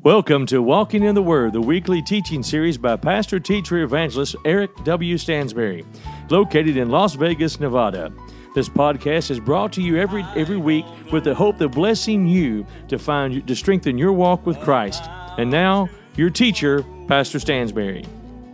Welcome to Walking in the Word, the weekly teaching series by pastor, teacher, evangelist Eric W. Stansberry, located in Las Vegas, Nevada. This podcast is brought to you every week with the hope of blessing you to strengthen your walk with Christ. And now, your teacher, Pastor Stansberry.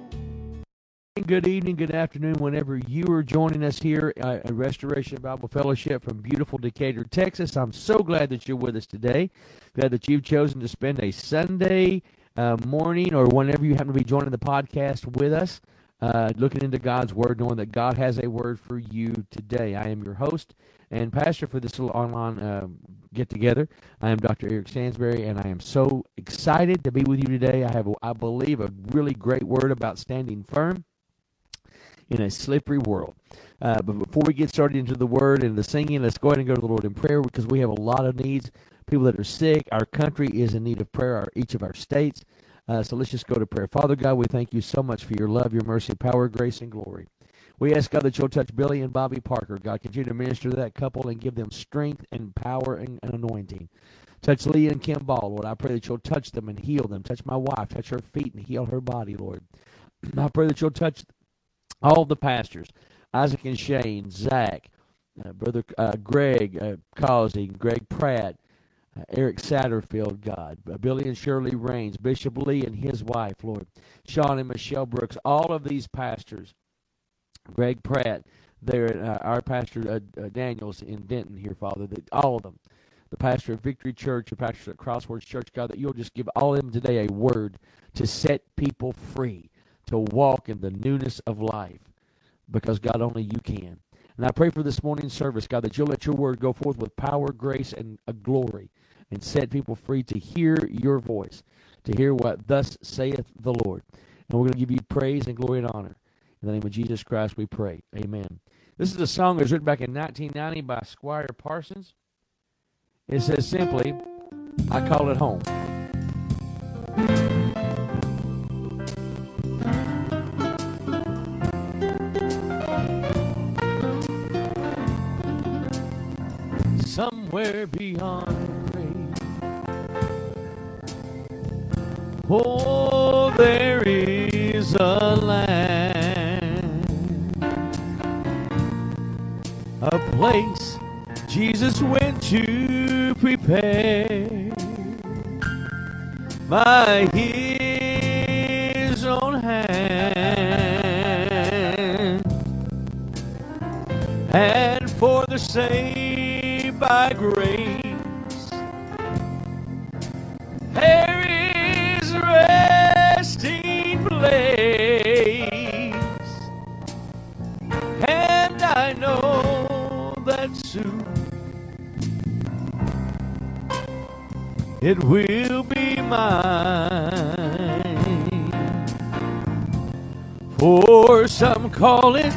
Good evening, good afternoon, whenever you are joining us here at Restoration Bible Fellowship from beautiful Decatur, Texas. I'm so glad that you're with us today. Glad that you've chosen to spend a Sunday morning or whenever you happen to be joining the podcast with us, looking into God's Word, knowing that God has a word for you today. I am your host and pastor for this little online get-together. I am Dr. Eric Stansberry, and I am so excited to be with you today. I have, I believe, a really great word about standing firm in a slippery world. But before we get started into the Word and the singing, let's go ahead and go to the Lord in prayer because we have a lot of needs. People that are sick. Our country is in need of prayer, each of our states. So let's just go to prayer. Father God, we thank you so much for your love, your mercy, power, grace, and glory. We ask, God, that you'll touch Billy and Bobby Parker. God, continue to minister to that couple and give them strength and power and anointing. Touch Leah and Kim Ball, Lord. I pray that you'll touch them and heal them. Touch my wife. Touch her feet and heal her body, Lord. I pray that you'll touch all the pastors, Isaac and Shane, Zach, Brother Greg Causey, Greg Pratt, Eric Satterfield, God, Billy and Shirley Raines, Bishop Lee and his wife, Lord, Sean and Michelle Brooks, all of these pastors, Greg Pratt, there, our pastor Daniels in Denton here, Father, all of them, the pastor of Victory Church, the pastor at Crosswords Church, God, that you'll just give all of them today a word to set people free, to walk in the newness of life, because, God, only you can. And I pray for this morning's service, God, that you'll let your word go forth with power, grace, and glory, and set people free to hear your voice, to hear what thus saith the Lord. And we're going to give you praise and glory and honor. In the name of Jesus Christ we pray. Amen. This is a song that was written back in 1990 by Squire Parsons. It says simply, I call it home. Somewhere beyond grave, oh, there is a land, a place Jesus went to prepare by his own hand, and for the saved by grace, there is resting place, and I know that soon it will be mine. For some call it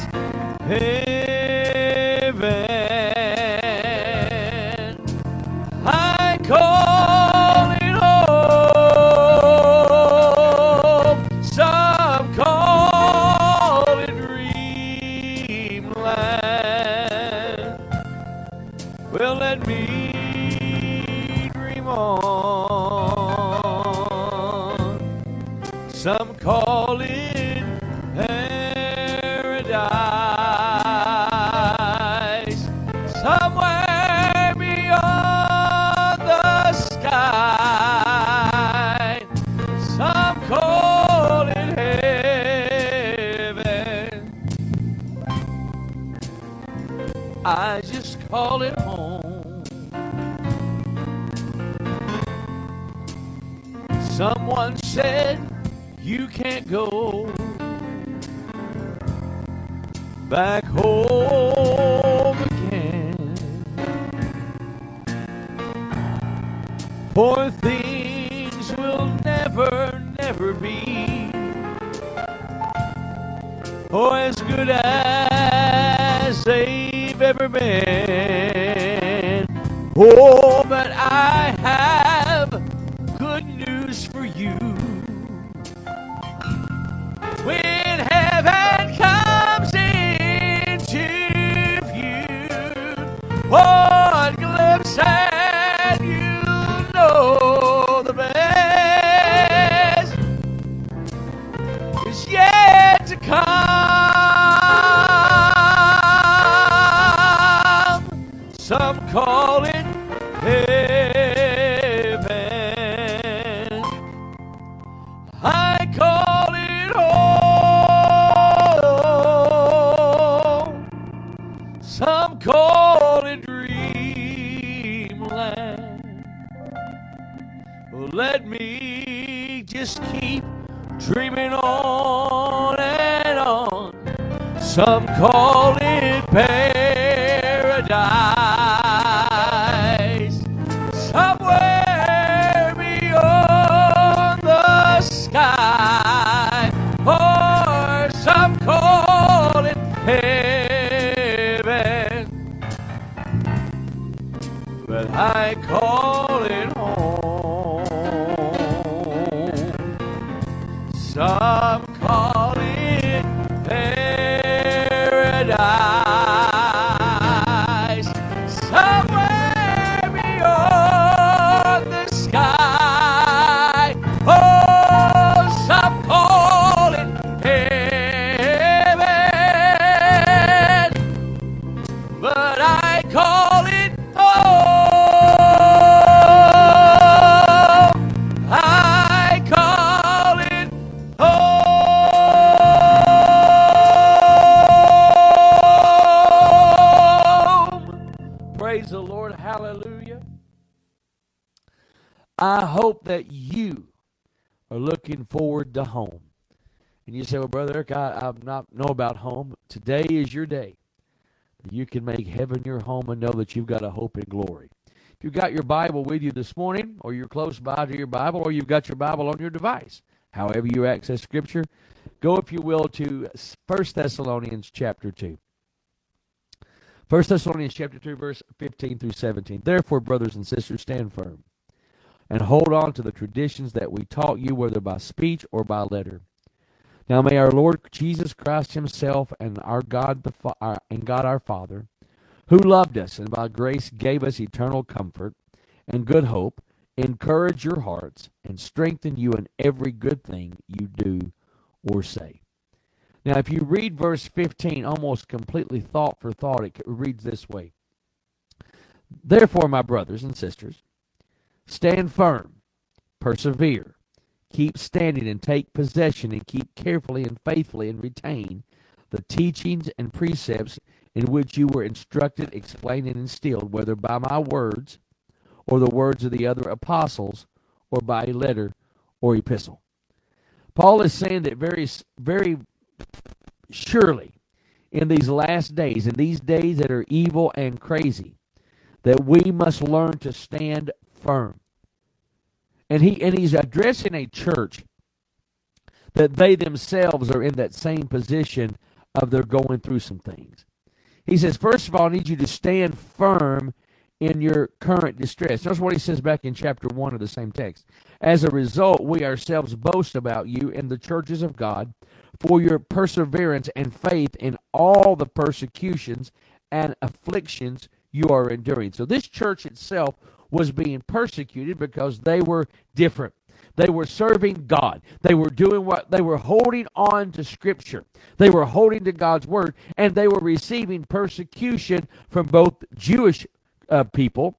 heaven, call it home. Some call it dreamland. Well, let me dream on. Some call it paradise. Somewhere beyond the sky, some call it heaven. I just call it home. Someone said you can't go back home again, for things will never be or as good as they've ever been. Oh, but I have good news for you. When heaven comes into view, one glimpse and you know the best. let me just keep dreaming on and on. Some call it paradise, somewhere beyond the sky, or some call it heaven, but I call it home. Some call it paradise, somewhere beyond the sky. Oh, some call it heaven, but I call it home. I call it home. Praise the Lord. Hallelujah. I hope that you are looking forward to home. And you say, well, Brother Eric, I not know about home. Today is your day. You can make heaven your home and know that you've got a hope in glory. If you've got your Bible with you this morning, or you're close by to your Bible, or you've got your Bible on your device, however you access Scripture, go, if you will, to 1 Thessalonians chapter 2. 1 Thessalonians chapter 2, verse 15 through 17. Therefore, brothers and sisters, stand firm, and hold on to the traditions that we taught you, whether by speech or by letter. Now may our Lord Jesus Christ himself and our God our Father, who loved us and by grace gave us eternal comfort and good hope, encourage your hearts and strengthen you in every good thing you do or say. Now if you read verse 15 almost completely thought for thought, it reads this way. Therefore, my brothers and sisters, stand firm, persevere, keep standing and take possession and keep carefully and faithfully and retain the teachings and precepts in which you were instructed, explained, and instilled, whether by my words or the words of the other apostles or by a letter or epistle. Paul is saying that very, very surely in these last days, in these days that are evil and crazy, that we must learn to stand firm. And he's addressing a church that they themselves are in that same position of they're going through some things. He says, first of all, I need you to stand firm in your current distress. That's what he says back in chapter 1 of the same text. As a result, we ourselves boast about you in the churches of God for your perseverance and faith in all the persecutions and afflictions you are enduring. So this church itself was being persecuted because they were different. They were serving God. They were doing what they were holding on to Scripture. They were holding to God's Word, and they were receiving persecution from both Jewish people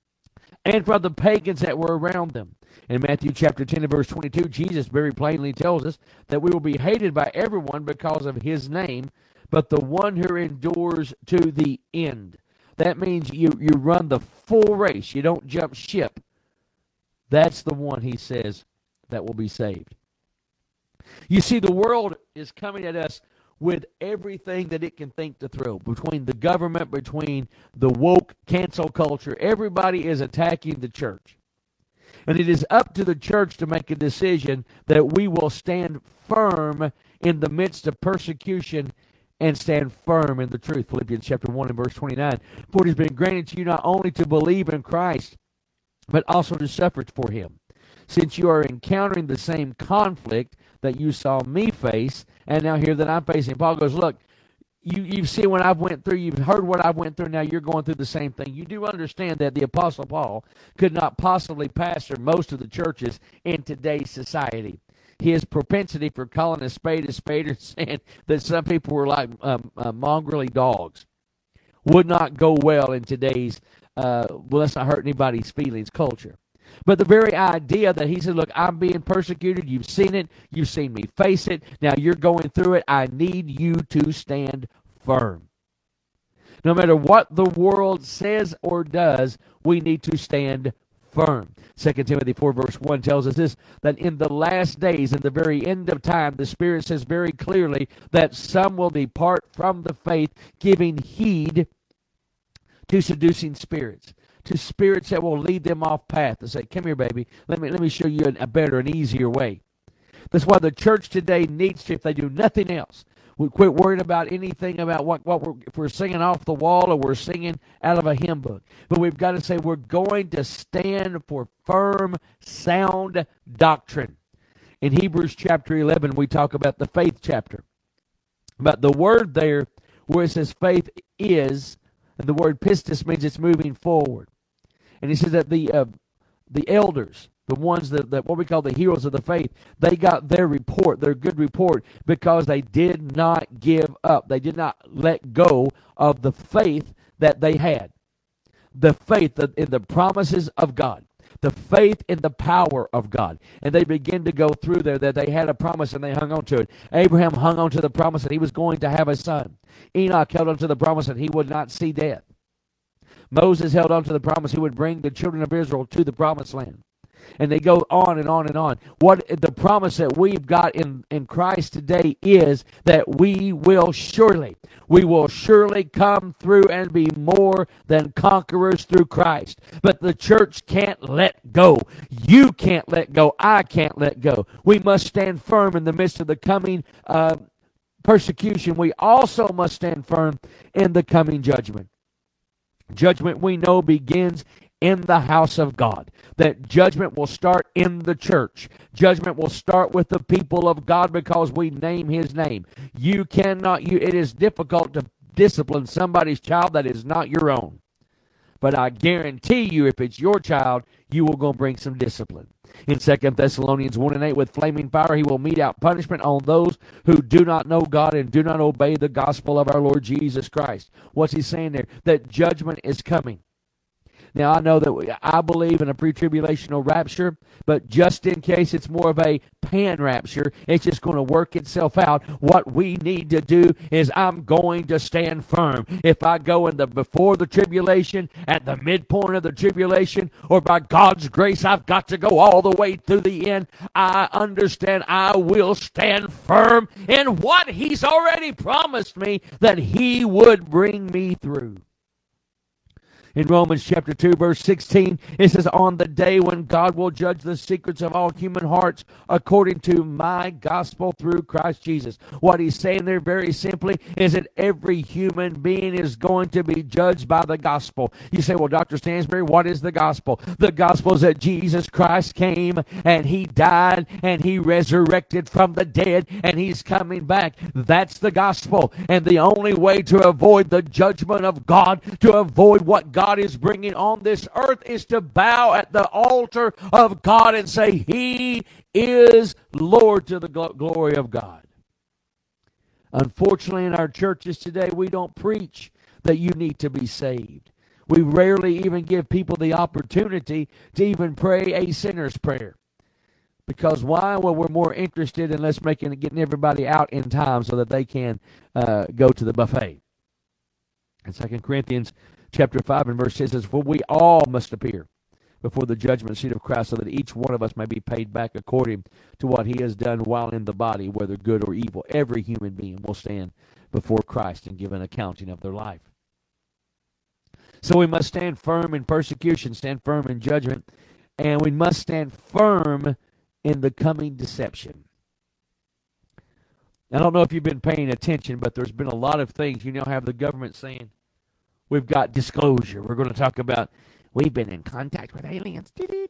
and from the pagans that were around them. In Matthew chapter 10 and verse 22, Jesus very plainly tells us that we will be hated by everyone because of his name, but the one who endures to the end. That means you run the full race. You don't jump ship. That's the one, he says, that will be saved. You see, the world is coming at us with everything that it can think to throw. Between the government, between the woke cancel culture, everybody is attacking the church. And it is up to the church to make a decision that we will stand firm in the midst of persecution and stand firm in the truth. Philippians chapter 1 and verse 29. For it has been granted to you not only to believe in Christ, but also to suffer for him, since you are encountering the same conflict that you saw me face, and now here that I'm facing. Paul goes, look, you've seen what I've went through, you've heard what I went through, now you're going through the same thing. You do understand that the Apostle Paul could not possibly pastor most of the churches in today's society. His propensity for calling a spade and saying that some people were like mongrelly dogs would not go well in today's, let's not hurt anybody's feelings culture. But the very idea that he said, look, I'm being persecuted, you've seen it, you've seen me face it, now you're going through it, I need you to stand firm. No matter what the world says or does, we need to stand firm. 2 Timothy 4 verse 1 tells us this, that in the last days, in the very end of time, the Spirit says very clearly that some will depart from the faith, giving heed to seducing spirits, to spirits that will lead them off path. They say, come here, baby, let me show you a better and easier way. That's why the church today needs to, if they do nothing else, we quit worrying about anything about if we're singing off the wall or we're singing out of a hymn book. But we've got to say we're going to stand for firm, sound doctrine. In Hebrews chapter 11, we talk about the faith chapter. But the word there, where it says faith is, and the word pistis means it's moving forward. And he says that the elders, the ones that what we call the heroes of the faith, they got their report, their good report, because they did not give up. They did not let go of the faith that they had. The faith in the promises of God. The faith in the power of God. And they begin to go through there that they had a promise and they hung on to it. Abraham hung on to the promise that he was going to have a son. Enoch held on to the promise that he would not see death. Moses held on to the promise he would bring the children of Israel to the promised land. And they go on and on and on. What the promise that we've got in Christ today is that we will surely come through and be more than conquerors through Christ. But the church can't let go. You can't let go. I can't let go. We must stand firm in the midst of the coming persecution. We also must stand firm in the coming judgment. Judgment, we know, begins in the house of God. That judgment will start in the church. Judgment will start with the people of God because we name His name. It is difficult to discipline somebody's child that is not your own. But I guarantee you, if it's your child, you will go bring some discipline. In 2 Thessalonians 1:8, with flaming fire, He will mete out punishment on those who do not know God and do not obey the gospel of our Lord Jesus Christ. What's He saying there? That judgment is coming. Now, I know that I believe in a pre-tribulational rapture, but just in case it's more of a pan-rapture, it's just going to work itself out. What we need to do is I'm going to stand firm. If I go before the tribulation, at the midpoint of the tribulation, or by God's grace, I've got to go all the way to the end, I understand I will stand firm in what He's already promised me that He would bring me through. In Romans chapter 2, verse 16, it says, on the day when God will judge the secrets of all human hearts according to my gospel through Christ Jesus. What he's saying there very simply is that every human being is going to be judged by the gospel. You say, well, Dr. Stansbury, what is the gospel? The gospel is that Jesus Christ came and He died and He resurrected from the dead and He's coming back. That's the gospel. And the only way to avoid the judgment of God, to avoid what God is bringing on this earth, is to bow at the altar of God and say, He is Lord, to the glory of God. Unfortunately, in our churches today, we don't preach that you need to be saved. We rarely even give people the opportunity to even pray a sinner's prayer. Because why? Well, we're more interested in getting everybody out in time so that they can go to the buffet. In 2 Corinthians chapter 5 and verse 6 says, for we all must appear before the judgment seat of Christ, so that each one of us may be paid back according to what he has done while in the body, whether good or evil. Every human being will stand before Christ and give an accounting of their life. So we must stand firm in persecution, stand firm in judgment, and we must stand firm in the coming deception. I don't know if you've been paying attention, but there's been a lot of things. You now have the government saying, we've got disclosure. We're going to talk about, we've been in contact with aliens.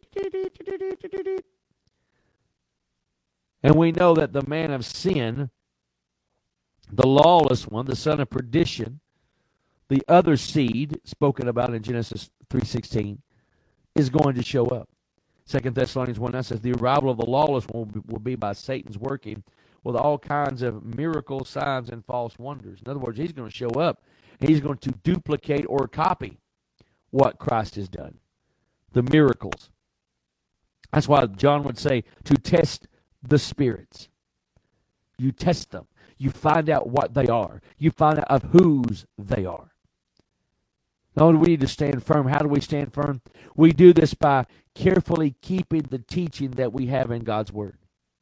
And we know that the man of sin, the lawless one, the son of perdition, the other seed spoken about in Genesis 3:16, is going to show up. 2 Thessalonians 1:9 says, the arrival of the lawless one will be by Satan's working with all kinds of miracles, signs, and false wonders. In other words, he's going to show up. He's going to duplicate or copy what Christ has done. The miracles. That's why John would say to test the spirits. You test them. You find out what they are. You find out of whose they are. Not only do we need to stand firm, how do we stand firm? We do this by carefully keeping the teaching that we have in God's Word.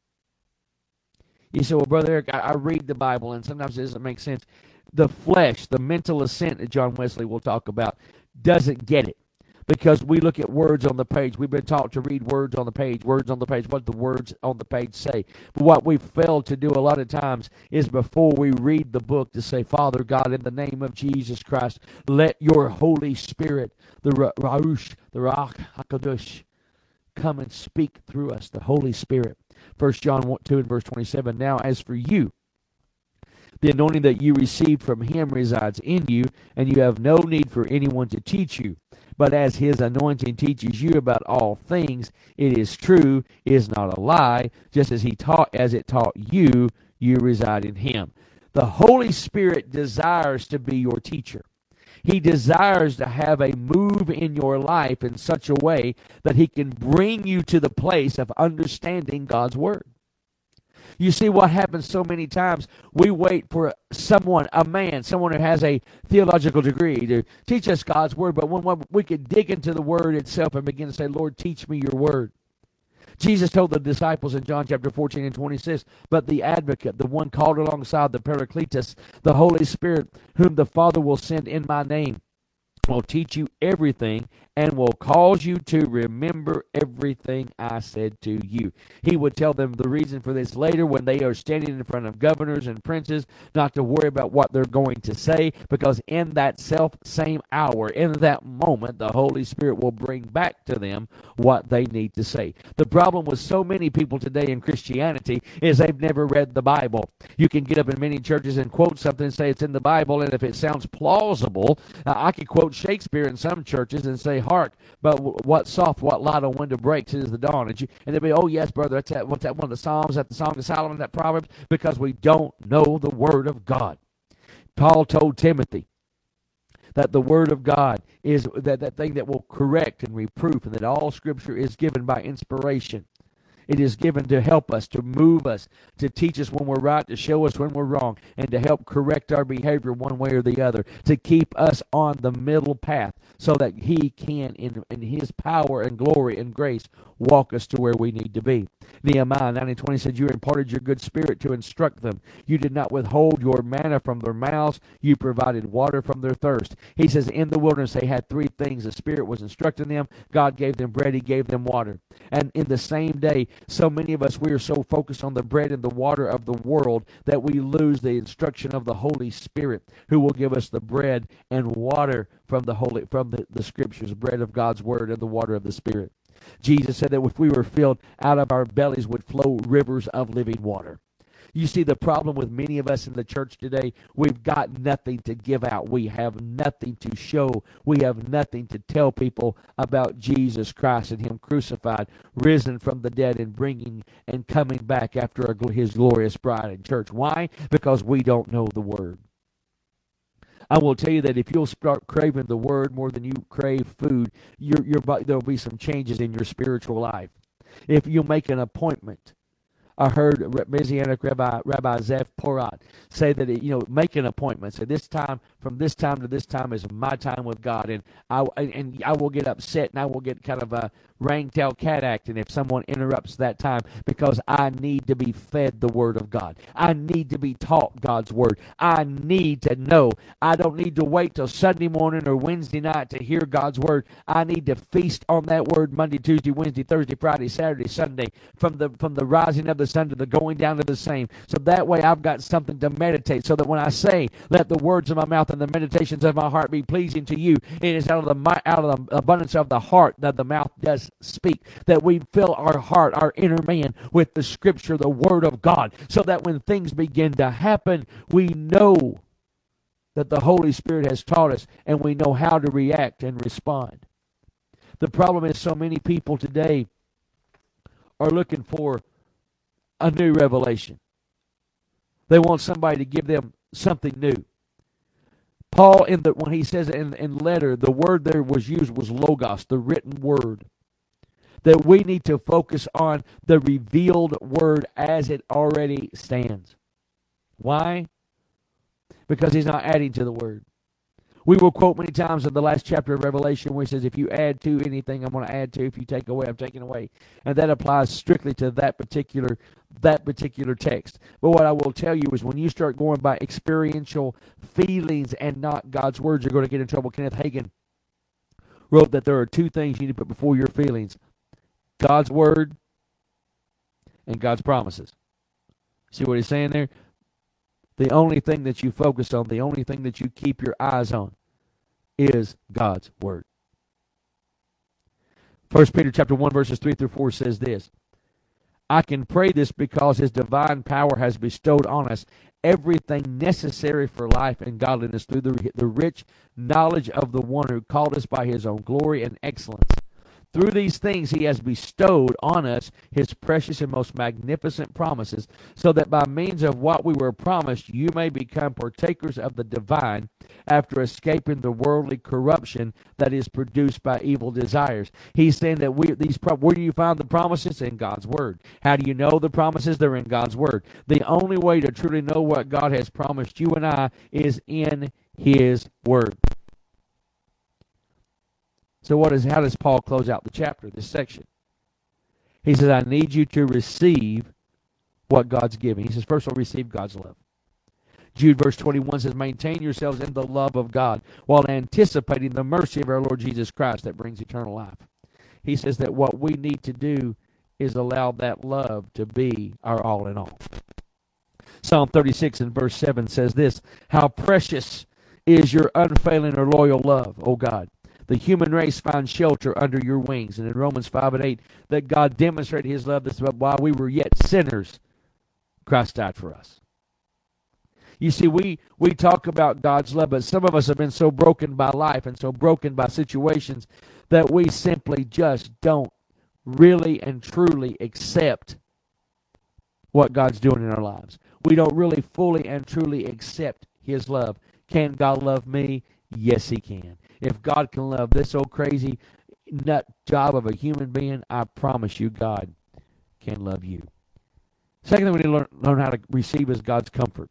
You say, well, Brother Eric, I read the Bible, and sometimes it doesn't make sense. The flesh, the mental assent that John Wesley will talk about, doesn't get it. Because we look at words on the page. We've been taught to read words on the page, what the words on the page say. But what we've failed to do a lot of times is before we read the book to say, Father God, in the name of Jesus Christ, let your Holy Spirit, the Ruach HaKodesh, come and speak through us, the Holy Spirit. 1 John 2 and verse 27, now as for you, the anointing that you received from him resides in you, and you have no need for anyone to teach you. But as his anointing teaches you about all things, it is true, is not a lie, just as it taught you, you reside in him. The Holy Spirit desires to be your teacher. He desires to have a move in your life in such a way that he can bring you to the place of understanding God's Word. You see what happens so many times. We wait for someone who has a theological degree to teach us God's Word, but when we could dig into the Word itself and begin to say, Lord, teach me your Word. Jesus told the disciples in John chapter 14 and 26, but the advocate, the one called alongside the Paracletus, the Holy Spirit, whom the Father will send in my name, will teach you everything and will cause you to remember everything I said to you. He would tell them the reason for this later when they are standing in front of governors and princes, not to worry about what they're going to say, because in that same hour, in that moment, the Holy Spirit will bring back to them what they need to say. The problem with so many people today in Christianity is they've never read the Bible. You can get up in many churches and quote something and say it's in the Bible, and if it sounds plausible, I could quote Shakespeare in some churches and say, hark, but what soft, what light on window breaks is the dawn. And they'll be, oh yes, brother, what's that one of the Psalms, that the Song of Solomon, that Proverbs? Because we don't know the Word of God. Paul told Timothy that the Word of God is that thing that will correct and reproof, and that all Scripture is given by inspiration. It is given to help us, to move us, to teach us when we're right, to show us when we're wrong, and to help correct our behavior one way or the other, to keep us on the middle path so that he can, in his power and glory and grace, walk us to where we need to be. Nehemiah 9:20 said, you imparted your good spirit to instruct them. You did not withhold your manna from their mouths. You provided water from their thirst. He says in the wilderness they had three things. The Spirit was instructing them. God gave them bread. He gave them water. And in the same day, so many of us, we are so focused on the bread and the water of the world that we lose the instruction of the Holy Spirit, who will give us the bread and water from the Scriptures, bread of God's Word and the water of the Spirit. Jesus said that if we were filled, out of our bellies would flow rivers of living water. You see, the problem with many of us in the church today, we've got nothing to give out. We have nothing to show. We have nothing to tell people about Jesus Christ and him crucified, risen from the dead, and bringing and coming back after his glorious bride in church. Why? Because we don't know the Word. I will tell you that if you'll start craving the Word more than you crave food, there'll be some changes in your spiritual life. If you make an appointment, I heard Messianic Rabbi Zev Porat say that make an appointment. Say from this time to this time is my time with God, and I will get upset and I will get kind of a ring-tail cat acting if someone interrupts that time, because I need to be fed the Word of God. I need to be taught God's Word. I need to know. I don't need to wait till Sunday morning or Wednesday night to hear God's Word. I need to feast on that Word Monday, Tuesday, Wednesday, Thursday, Friday, Saturday, Sunday, from the rising of the sun to the going down of the same. So that way I've got something to meditate, so that when I say, let the words of my mouth and the meditations of my heart be pleasing to you, it is out of the abundance of the heart that the mouth does speak, that we fill our heart, our inner man, with the Scripture, the Word of God, so that when things begin to happen, we know that the Holy Spirit has taught us, and we know how to react and respond. The problem is so many people today are looking for a new revelation. They want somebody to give them something new. Paul, when he says in letter, the word there was used was logos, the written word. That we need to focus on the revealed word as it already stands. Why? Because he's not adding to the word. We will quote many times in the last chapter of Revelation where he says, if you add to anything, I'm going to add to. If you take away, I'm taking away. And that applies strictly to that particular text. But what I will tell you is when you start going by experiential feelings and not God's words, you're going to get in trouble. Kenneth Hagin wrote that there are two things you need to put before your feelings: God's word and God's promises. See what he's saying there? The only thing that you focus on, the only thing that you keep your eyes on is God's word. 1 Peter chapter 1 verses 3 through 4 says this: I can pray this because his divine power has bestowed on us everything necessary for life and godliness through the rich knowledge of the one who called us by his own glory and excellence. Through these things he has bestowed on us his precious and most magnificent promises, so that by means of what we were promised, you may become partakers of the divine, after escaping the worldly corruption that is produced by evil desires. He's saying that where do you find the promises? In God's word. How do you know the promises? They're in God's word. The only way to truly know what God has promised you and I is in his word. So how does Paul close out the chapter, this section? He says, I need you to receive what God's giving. He says, first of all, receive God's love. Jude verse 21 says, maintain yourselves in the love of God while anticipating the mercy of our Lord Jesus Christ that brings eternal life. He says that what we need to do is allow that love to be our all in all. Psalm 36 and verse 7 says this: how precious is your unfailing or loyal love, O God. The human race finds shelter under your wings. And in Romans 5 and 8, that God demonstrated his love that while we were yet sinners, Christ died for us. You see, we talk about God's love, but some of us have been so broken by life and so broken by situations that we simply just don't really and truly accept what God's doing in our lives. We don't really fully and truly accept his love. Can God love me? Yes, he can. If God can love this old crazy nut job of a human being, I promise you God can love you. Second thing we need to learn how to receive is God's comfort.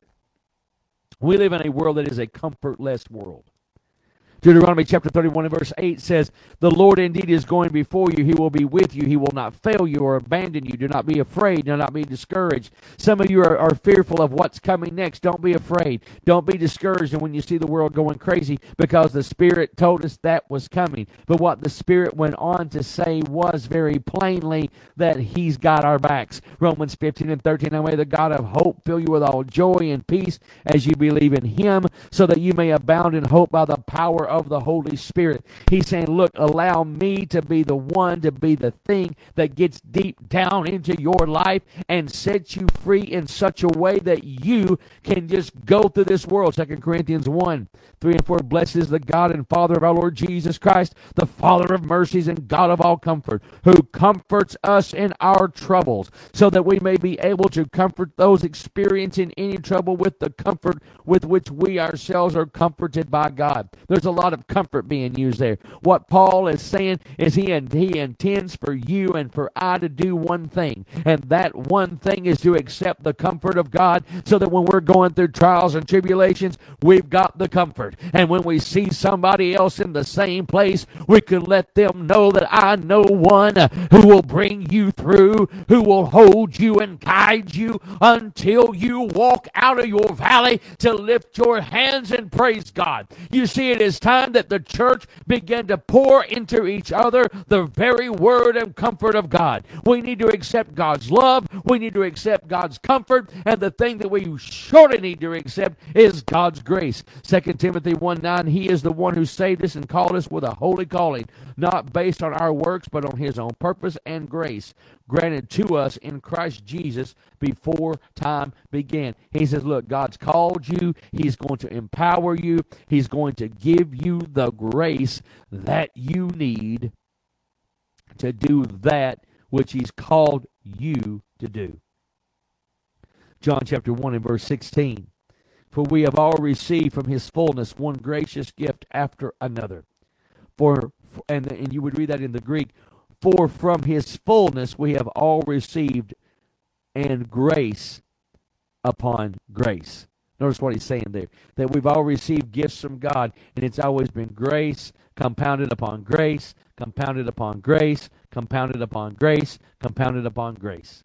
We live in a world that is a comfortless world. Deuteronomy chapter 31 and verse 8 says, the Lord indeed is going before you. He will be with you. He will not fail you or abandon you. Do not be afraid. Do not be discouraged. Some of you are fearful of what's coming next. Don't be afraid. Don't be discouraged when you see the world going crazy, because the Spirit told us that was coming. But what the Spirit went on to say was very plainly that he's got our backs. Romans 15 and 13, and may the God of hope fill you with all joy and peace as you believe in him, so that you may abound in hope by the power of the Holy Spirit. He's saying, look, allow me to be the one, to be the thing that gets deep down into your life and sets you free in such a way that you can just go through this world. 2 Corinthians 1, 3 and 4, blessed is the God and Father of our Lord Jesus Christ, the Father of mercies and God of all comfort, who comforts us in our troubles, so that we may be able to comfort those experiencing any trouble with the comfort with which we ourselves are comforted by God. There's a lot of comfort being used there. What Paul is saying is he intends for you and for I to do one thing, and that one thing is to accept the comfort of God, so that when we're going through trials and tribulations, we've got the comfort. And when we see somebody else in the same place, we can let them know that I know one who will bring you through, who will hold you and guide you until you walk out of your valley to lift your hands and praise God. You see, it is time that the church began to pour into each other the very word and comfort of God. We need to accept God's love. We need to accept God's comfort. And the thing that we surely need to accept is God's grace. 2 Timothy 1:9, he is the one who saved us and called us with a holy calling, not based on our works, but on his own purpose and grace, granted to us in Christ Jesus before time began. He says, look, God's called you. He's going to empower you. He's going to give you the grace that you need to do that which he's called you to do. John chapter 1 and verse 16. For we have all received from his fullness one gracious gift after another. And you would read that in the Greek, for from his fullness we have all received, and grace upon grace. Notice what he's saying there, that we've all received gifts from God, and it's always been grace, compounded upon grace, compounded upon grace, compounded upon grace, compounded upon grace.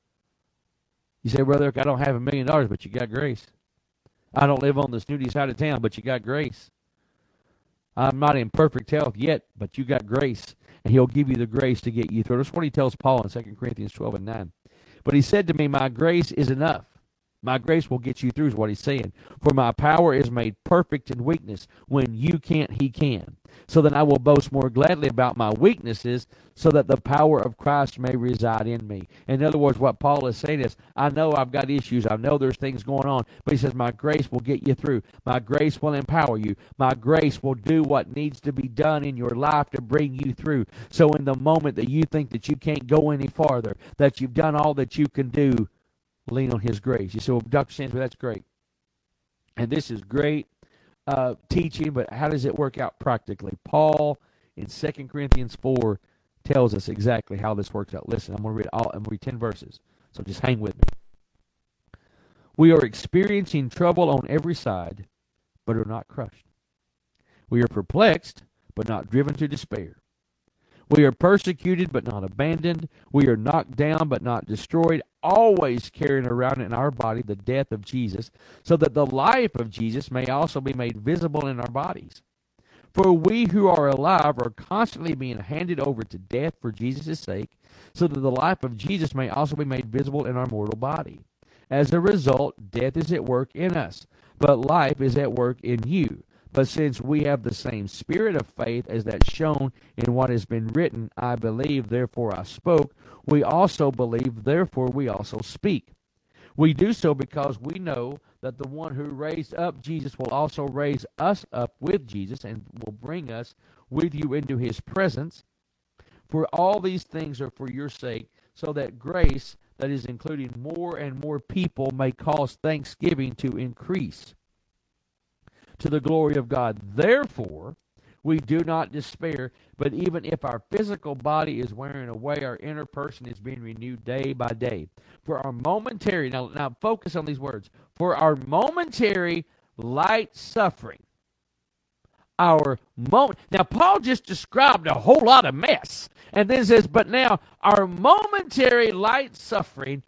You say, Brother, I don't have $1 million, but you got grace. I don't live on the snooty side of town, but you got grace. I'm not in perfect health yet, but you got grace, and he'll give you the grace to get you through. That's what he tells Paul in 2 Corinthians 12:9. But he said to me, my grace is enough. My grace will get you through is what he's saying. For my power is made perfect in weakness. When you can't, he can. So then I will boast more gladly about my weaknesses, so that the power of Christ may reside in me. In other words, what Paul is saying is, I know I've got issues. I know there's things going on. But he says, my grace will get you through. My grace will empower you. My grace will do what needs to be done in your life to bring you through. So in the moment that you think that you can't go any farther, that you've done all that you can do, lean on his grace. You say, well, Dr. Stansbury, that's great. And this is great teaching, but how does it work out practically? Paul in 2 Corinthians 4 tells us exactly how this works out. Listen, I'm going to read 10 verses, so just hang with me. We are experiencing trouble on every side, but are not crushed. We are perplexed, but not driven to despair. We are persecuted, but not abandoned. We are knocked down, but not destroyed, always carrying around in our body the death of Jesus, so that the life of Jesus may also be made visible in our bodies. For we who are alive are constantly being handed over to death for Jesus' sake, so that the life of Jesus may also be made visible in our mortal body. As a result, death is at work in us, but life is at work in you. But since we have the same spirit of faith as that shown in what has been written, I believe, therefore I spoke, we also believe, therefore we also speak. We do so because we know that the one who raised up Jesus will also raise us up with Jesus and will bring us with you into his presence. For all these things are for your sake, so that grace, that is including more and more people, may cause thanksgiving to increase to the glory of God. Therefore, we do not despair, but even if our physical body is wearing away, our inner person is being renewed day by day. For our momentary, now focus on these words, for our momentary light suffering, now Paul just described a whole lot of mess, and then says, but now our momentary light suffering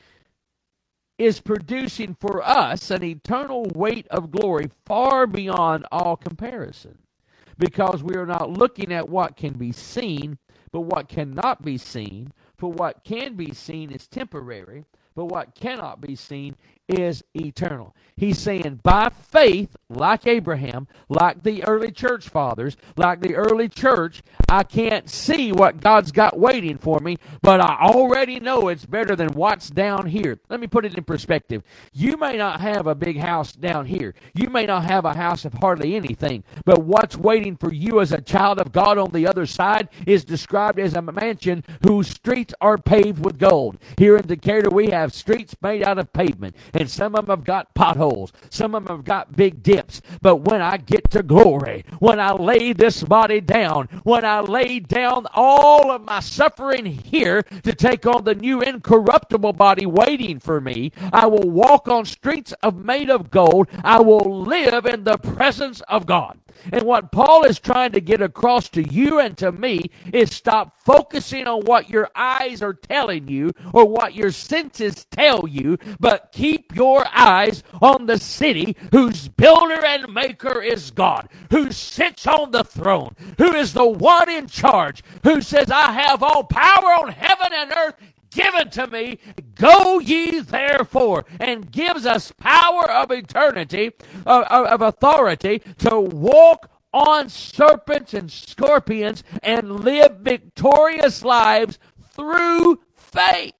is producing for us an eternal weight of glory far beyond all comparison, because we are not looking at what can be seen, but what cannot be seen. For what can be seen is temporary, but what cannot be seen is eternal. He's saying by faith, like Abraham, like the early church fathers, like the early church, I can't see what God's got waiting for me, but I already know it's better than what's down here. Let me put it in perspective. You may not have a big house down here. You may not have a house of hardly anything, but what's waiting for you as a child of God on the other side is described as a mansion whose streets are paved with gold. Here in Decatur, we have streets made out of pavement, and some of them have got potholes. Some of them have got big dips. But when I get to glory, when I lay this body down, when I lay down all of my suffering here to take on the new incorruptible body waiting for me, I will walk on streets made of gold. I will live in the presence of God. And what Paul is trying to get across to you and to me is stop focusing on what your eyes are telling you or what your senses tell you, but keep your eyes on the city whose builder and maker is God, who sits on the throne, who is the one in charge, who says, I have all power on heaven and earth given to me. Go ye therefore, and gives us power of eternity, of authority to walk on serpents and scorpions and live victorious lives through faith.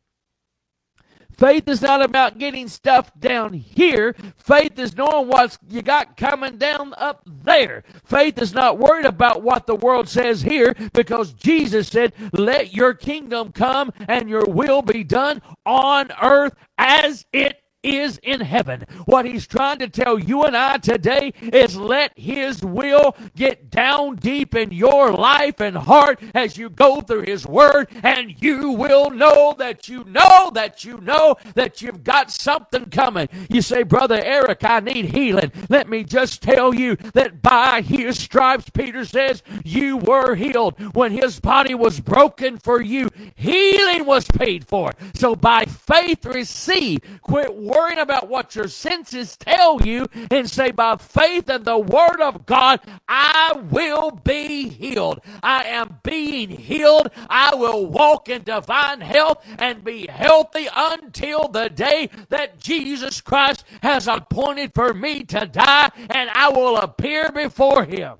Faith is not about getting stuff down here. Faith is knowing what you got coming down up there. Faith is not worried about what the world says here, because Jesus said, let your kingdom come and your will be done on earth as it is in heaven. What he's trying to tell you and I today is let his will get down deep in your life and heart as you go through his word, and you will know that you know that you know that you've got something coming. You say, Brother Eric, I need healing. Let me just tell you that by his stripes, Peter says, you were healed. When his body was broken for you, healing was paid for. So by faith receive. Quit worrying about what your senses tell you and say, by faith in the word of God, I will be healed. I am being healed. I will walk in divine health and be healthy until the day that Jesus Christ has appointed for me to die, and I will appear before him.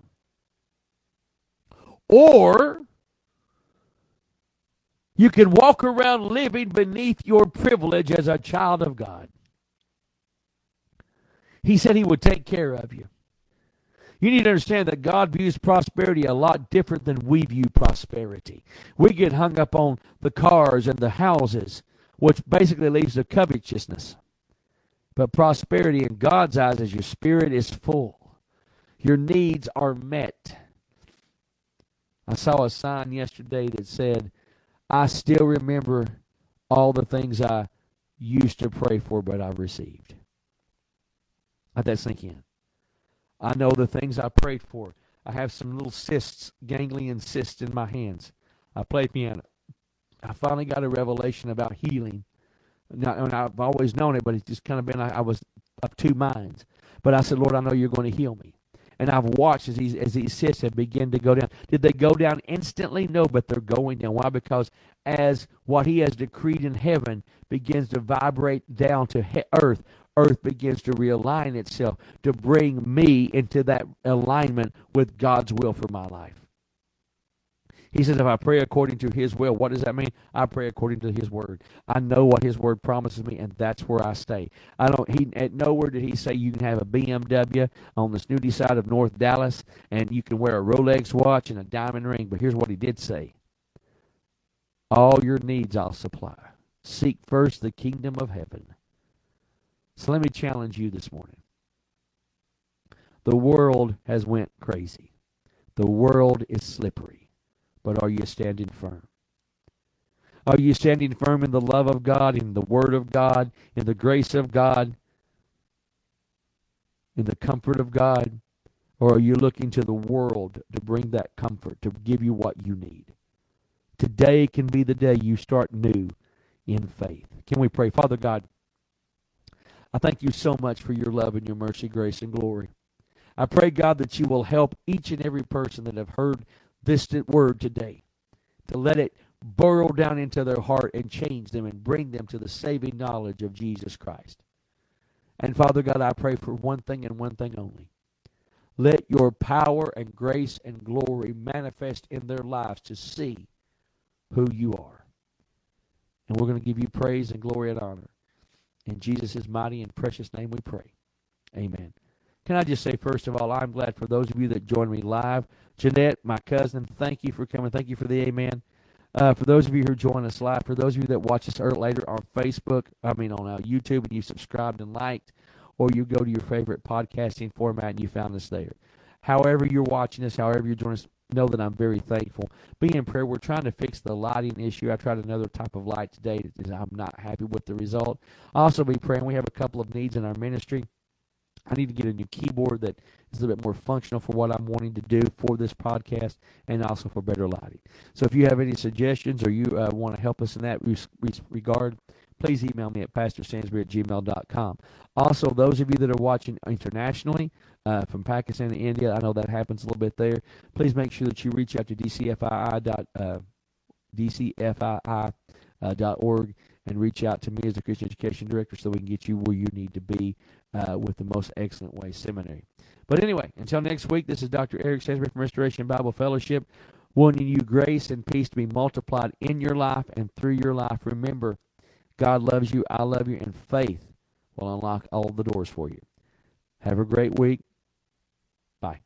Or you can walk around living beneath your privilege as a child of God. He said he would take care of you. You need to understand that God views prosperity a lot different than we view prosperity. We get hung up on the cars and the houses, which basically leads to covetousness. But prosperity in God's eyes is your spirit is full. Your needs are met. I saw a sign yesterday that said, I still remember all the things I used to pray for, but I received. Let that sink in. I know the things I prayed for. I have some little cysts, ganglion cysts in my hands. I play piano. I finally got a revelation about healing. And I've always known it, but it's just kind of been, I was of two minds. But I said, Lord, I know you're going to heal me. And I've watched as these cysts have begun to go down. Did they go down instantly? No, but they're going down. Why? Because as what he has decreed in heaven begins to vibrate down to earth, earth begins to realign itself to bring me into that alignment with God's will for my life. He says, if I pray according to his will, what does that mean? I pray according to his word. I know what his word promises me, and that's where I stay. At nowhere did he say you can have a BMW on the snooty side of North Dallas, and you can wear a Rolex watch and a diamond ring. But here's what he did say. All your needs I'll supply. Seek first the kingdom of heaven. So let me challenge you this morning. The world has went crazy. The world is slippery. But are you standing firm? Are you standing firm in the love of God, in the word of God, in the grace of God, in the comfort of God? Or are you looking to the world to bring that comfort, to give you what you need? Today can be the day you start new in faith. Can we pray? Father God, I thank you so much for your love and your mercy, grace, and glory. I pray, God, that you will help each and every person that have heard this word today, to let it burrow down into their heart and change them and bring them to the saving knowledge of Jesus Christ. And Father God, I pray for one thing and one thing only. Let your power and grace and glory manifest in their lives to see who you are. And we're going to give you praise and glory and honor. In Jesus' mighty and precious name we pray. Amen. Can I just say, first of all, I'm glad for those of you that joined me live. Jeanette, my cousin, thank you for coming. Thank you for the amen. For those of you who join us live, for those of you that watch us later on Facebook, on YouTube, and you subscribed and liked, or you go to your favorite podcasting format and you found us there. However you're watching us, however you're joining us, know that I'm very thankful. Be in prayer. We're trying to fix the lighting issue. I tried another type of light today. I'm not happy with the result. Also be praying. We have a couple of needs in our ministry. I need to get a new keyboard that is a little bit more functional for what I'm wanting to do for this podcast and also for better lighting. So if you have any suggestions or you want to help us in that regard, please email me at pastorsansbury@gmail.com. Also, those of you that are watching internationally from Pakistan and India, I know that happens a little bit there. Please make sure that you reach out to dcfii.org and reach out to me as a Christian Education Director so we can get you where you need to be with the Most Excellent Way Seminary. But anyway, until next week, this is Dr. Eric Stansbury from Restoration Bible Fellowship, wanting you grace and peace to be multiplied in your life and through your life. Remember, God loves you, I love you, and faith will unlock all the doors for you. Have a great week. Bye.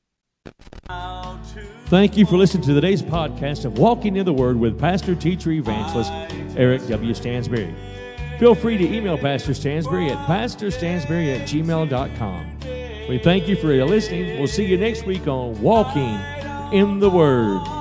Thank you for listening to today's podcast of Walking in the Word with Pastor, Teacher, Evangelist Eric W. Stansbury. Feel free to email Pastor Stansbury at pastorstansbury@gmail.com. We thank you for listening. We'll see you next week on Walking in the Word.